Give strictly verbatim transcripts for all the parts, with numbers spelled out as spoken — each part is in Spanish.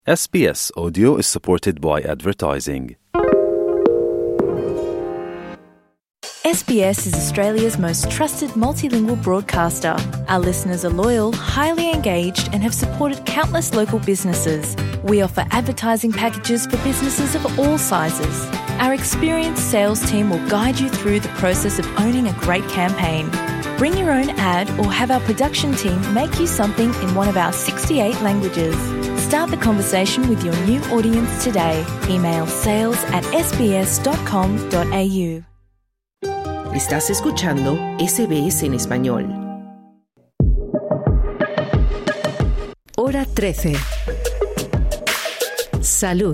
S B S Audio is supported by advertising. S B S is Australia's most trusted multilingual broadcaster. Our listeners are loyal, highly engaged, and have supported countless local businesses. We offer advertising packages for businesses of all sizes. Our experienced sales team will guide you through the process of owning a great campaign. Bring your own ad or have our production team make you something in one of our sixty-eight languages. Start the conversation with your new audience today. Email sales at s b s dot com dot a u. Estás escuchando S B S en español. Hora trece. Salud.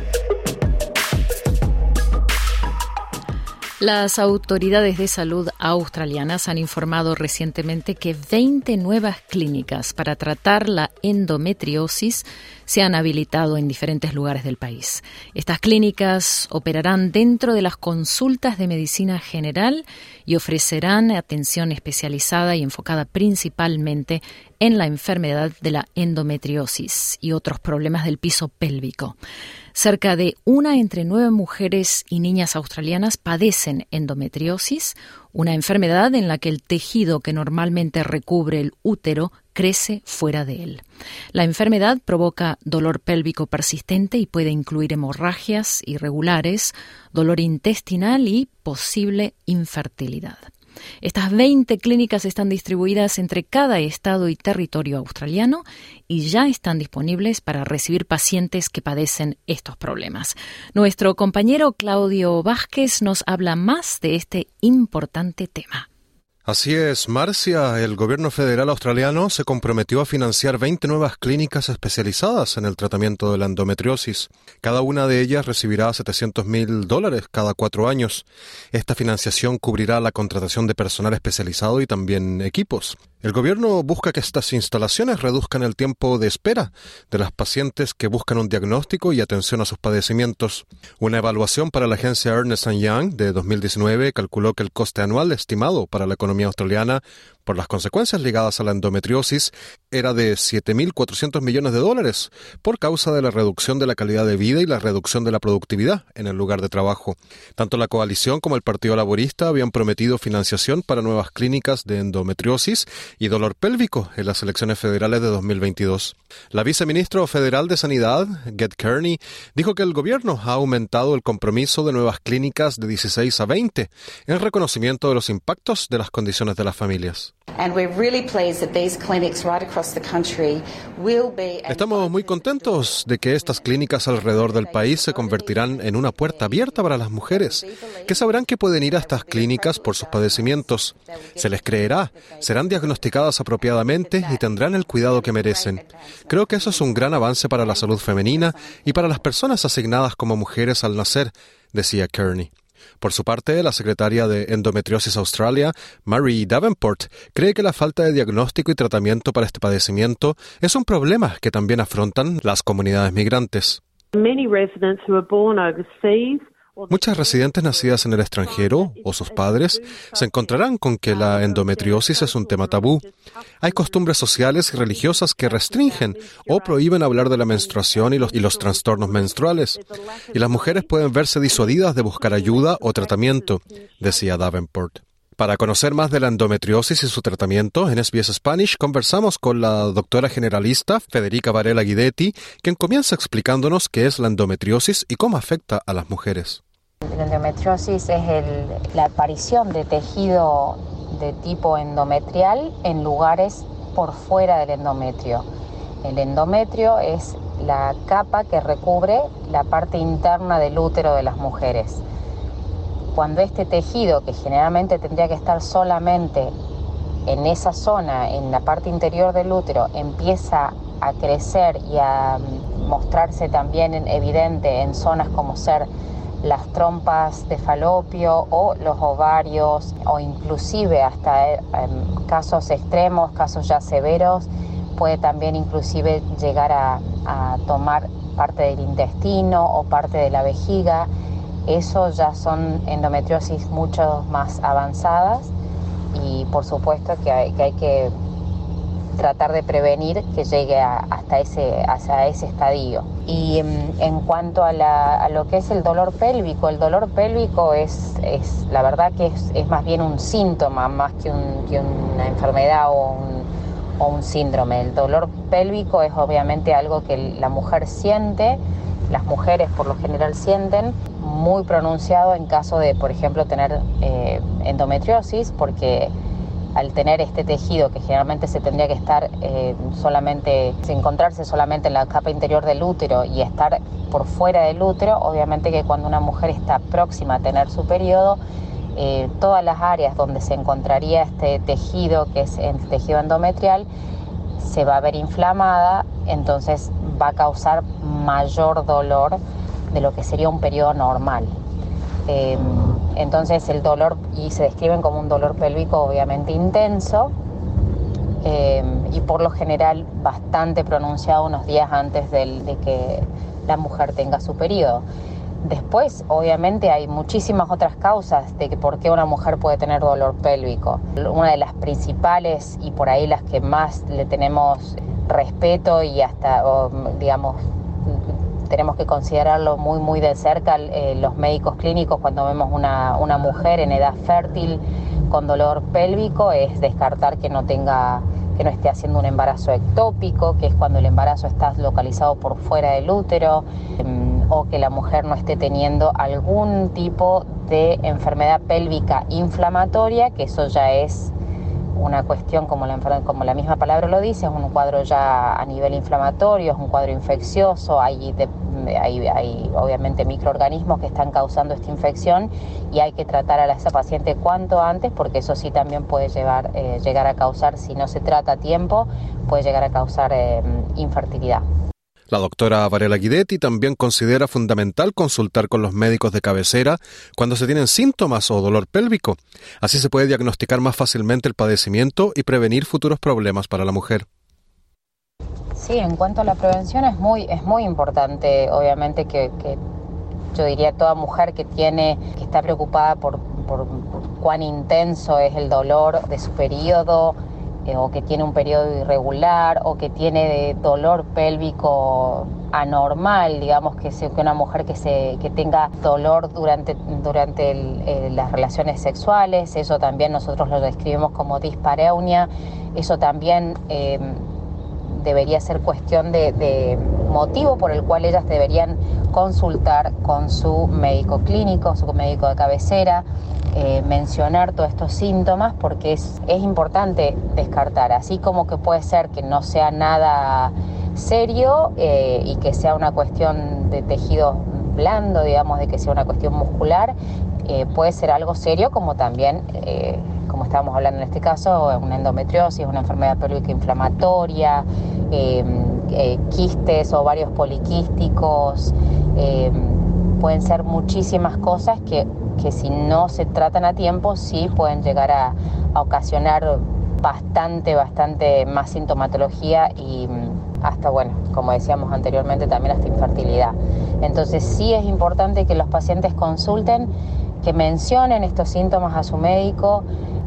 Las autoridades de salud australianas han informado recientemente que veinte nuevas clínicas para tratar la endometriosis se han habilitado en diferentes lugares del país. Estas clínicas operarán dentro de las consultas de medicina general y ofrecerán atención especializada y enfocada principalmente en la enfermedad de la endometriosis y otros problemas del piso pélvico. Cerca de una entre nueve mujeres y niñas australianas padecen endometriosis, una enfermedad en la que el tejido que normalmente recubre el útero crece fuera de él. La enfermedad provoca dolor pélvico persistente y puede incluir hemorragias irregulares, dolor intestinal y posible infertilidad. Estas veinte clínicas están distribuidas entre cada estado y territorio australiano y ya están disponibles para recibir pacientes que padecen estos problemas. Nuestro compañero Claudio Vázquez nos habla más de este importante tema. Así es, Marcia. El gobierno federal australiano se comprometió a financiar veinte nuevas clínicas especializadas en el tratamiento de la endometriosis. Cada una de ellas recibirá setecientos mil dólares cada cuatro años. Esta financiación cubrirá la contratación de personal especializado y también equipos. El gobierno busca que estas instalaciones reduzcan el tiempo de espera de las pacientes que buscan un diagnóstico y atención a sus padecimientos. Una evaluación para la agencia Ernst and Young de dos mil diecinueve calculó que el coste anual estimado para la economía australiana por las consecuencias ligadas a la endometriosis era de siete mil cuatrocientos millones de dólares por causa de la reducción de la calidad de vida y la reducción de la productividad en el lugar de trabajo. Tanto la coalición como el Partido Laborista habían prometido financiación para nuevas clínicas de endometriosis y dolor pélvico en las elecciones federales de dos mil veintidós. La viceministra federal de Sanidad, Ged Kearney, dijo que el gobierno ha aumentado el compromiso de nuevas clínicas de dieciséis a veinte en reconocimiento de los impactos de las condiciones de las familias. Estamos muy contentos de que estas clínicas alrededor del país se convertirán en una puerta abierta para las mujeres, que sabrán que pueden ir a estas clínicas por sus padecimientos. Se les creerá, serán diagnosticadas apropiadamente y tendrán el cuidado que merecen. Creo que eso es un gran avance para la salud femenina y para las personas asignadas como mujeres al nacer, decía Kearney. Por su parte, la secretaria de Endometriosis Australia, Mary Davenport, cree que la falta de diagnóstico y tratamiento para este padecimiento es un problema que también afrontan las comunidades migrantes. Muchas residentes nacidas en el extranjero o sus padres se encontrarán con que la endometriosis es un tema tabú. Hay costumbres sociales y religiosas que restringen o prohíben hablar de la menstruación y los, y los trastornos menstruales. Y las mujeres pueden verse disuadidas de buscar ayuda o tratamiento, decía Davenport. Para conocer más de la endometriosis y su tratamiento, en S B S Spanish conversamos con la doctora generalista Federica Varela Guidetti, quien comienza explicándonos qué es la endometriosis y cómo afecta a las mujeres. La endometriosis es el, la aparición de tejido de tipo endometrial en lugares por fuera del endometrio. El endometrio es la capa que recubre la parte interna del útero de las mujeres. Cuando este tejido, que generalmente tendría que estar solamente en esa zona, en la parte interior del útero, empieza a crecer y a mostrarse también evidente en zonas como ser las trompas de falopio o los ovarios, o inclusive hasta en casos extremos, casos ya severos, puede también inclusive llegar a, a tomar parte del intestino o parte de la vejiga. Eso ya son endometriosis mucho más avanzadas y por supuesto que hay que, hay que tratar de prevenir que llegue a, hasta ese, hasta ese estadio. Y en, en cuanto a, la, a lo que es el dolor pélvico, el dolor pélvico es, es la verdad que es, es más bien un síntoma más que, un, que una enfermedad o un, o un síndrome. El dolor pélvico es obviamente algo que la mujer siente, las mujeres por lo general sienten, muy pronunciado en caso de, por ejemplo, tener eh, endometriosis, porque al tener este tejido que generalmente se tendría que estar eh, solamente, encontrarse solamente en la capa interior del útero y estar por fuera del útero, obviamente que cuando una mujer está próxima a tener su periodo, eh, todas las áreas donde se encontraría este tejido, que es el tejido endometrial, se va a ver inflamada, entonces va a causar mayor dolor de lo que sería un periodo normal. Eh, entonces el dolor, y se describen como un dolor pélvico obviamente intenso eh, y por lo general bastante pronunciado unos días antes del, de que la mujer tenga su periodo. Después obviamente hay muchísimas otras causas de que por qué una mujer puede tener dolor pélvico. Una de las principales y por ahí las que más le tenemos respeto y hasta o, digamos tenemos que considerarlo muy muy de cerca eh, los médicos clínicos cuando vemos una, una mujer en edad fértil con dolor pélvico, es descartar que no tenga, que no esté haciendo un embarazo ectópico, que es cuando el embarazo está localizado por fuera del útero, eh, o que la mujer no esté teniendo algún tipo de enfermedad pélvica inflamatoria, que eso ya es una cuestión, como la, como la misma palabra lo dice, es un cuadro ya a nivel inflamatorio, es un cuadro infeccioso, hay, de, hay, hay obviamente microorganismos que están causando esta infección y hay que tratar a esa paciente cuanto antes, porque eso sí también puede llevar, eh, llegar a causar, si no se trata a tiempo, puede llegar a causar eh, infertilidad. La doctora Varela Guidetti también considera fundamental consultar con los médicos de cabecera cuando se tienen síntomas o dolor pélvico. Así se puede diagnosticar más fácilmente el padecimiento y prevenir futuros problemas para la mujer. Sí, en cuanto a la prevención es muy, es muy importante, obviamente que, que yo diría toda mujer que tiene, que está preocupada por, por, por cuán intenso es el dolor de su periodo, Eh, o que tiene un periodo irregular, o que tiene dolor pélvico anormal, digamos que, se, que una mujer que, se, que tenga dolor durante, durante el, eh, las relaciones sexuales, eso también nosotros lo describimos como dispareunia, eso también eh, debería ser cuestión de, de motivo por el cual ellas deberían consultar con su médico clínico, su médico de cabecera, Eh, mencionar todos estos síntomas, porque es, es importante descartar, así como que puede ser que no sea nada serio eh, y que sea una cuestión de tejido blando, digamos, de que sea una cuestión muscular, eh, puede ser algo serio, como también, eh, como estábamos hablando en este caso, una endometriosis, una enfermedad pélvica inflamatoria, eh, eh, quistes, ovarios poliquísticos, eh, pueden ser muchísimas cosas que que si no se tratan a tiempo sí pueden llegar a, a ocasionar bastante, bastante más sintomatología y hasta, bueno, como decíamos anteriormente, también hasta infertilidad. Entonces sí es importante que los pacientes consulten, que mencionen estos síntomas a su médico,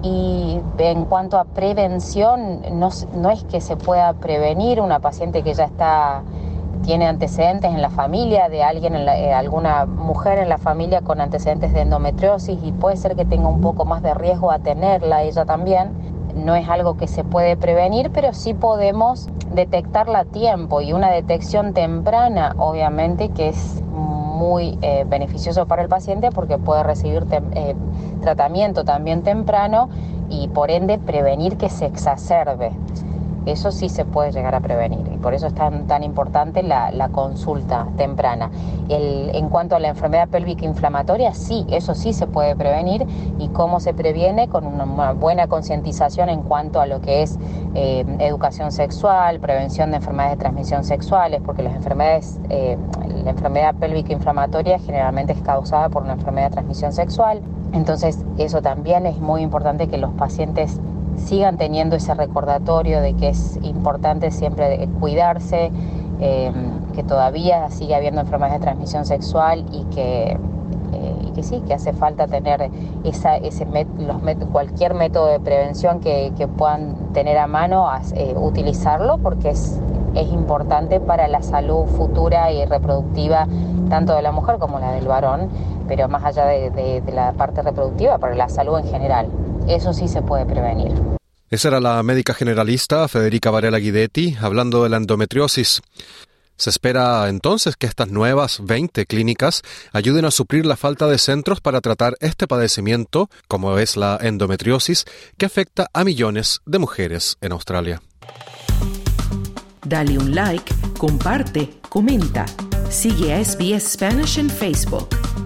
y en cuanto a prevención, no, no es que se pueda prevenir una paciente que ya está... tiene antecedentes en la familia de alguien, en la, eh, alguna mujer en la familia con antecedentes de endometriosis, y puede ser que tenga un poco más de riesgo a tenerla ella también. No es algo que se puede prevenir, pero sí podemos detectarla a tiempo, y una detección temprana obviamente que es muy eh, beneficioso para el paciente, porque puede recibir tem- eh, tratamiento también temprano y por ende prevenir que se exacerbe. Eso sí se puede llegar a prevenir, y por eso es tan, tan importante la, la consulta temprana. El, en cuanto a la enfermedad pélvica inflamatoria, sí, eso sí se puede prevenir. ¿Y cómo se previene? Con una, una buena concientización en cuanto a lo que es eh, educación sexual, prevención de enfermedades de transmisión sexuales, porque las enfermedades, eh, la enfermedad pélvica inflamatoria generalmente es causada por una enfermedad de transmisión sexual. Entonces eso también es muy importante, que los pacientes sigan teniendo ese recordatorio de que es importante siempre cuidarse, eh, que todavía sigue habiendo enfermedades de transmisión sexual y que eh, y que sí, que hace falta tener esa, ese met, los met, cualquier método de prevención que, que puedan tener a mano, eh, utilizarlo, porque es, es importante para la salud futura y reproductiva tanto de la mujer como la del varón, pero más allá de, de, de la parte reproductiva, para la salud en general. Eso sí se puede prevenir. Esa era la médica generalista Federica Varela Guidetti hablando de la endometriosis. Se espera entonces que estas nuevas veinte clínicas ayuden a suplir la falta de centros para tratar este padecimiento, como es la endometriosis, que afecta a millones de mujeres en Australia. Dale un like, comparte, comenta. Sigue a S B S Spanish en Facebook.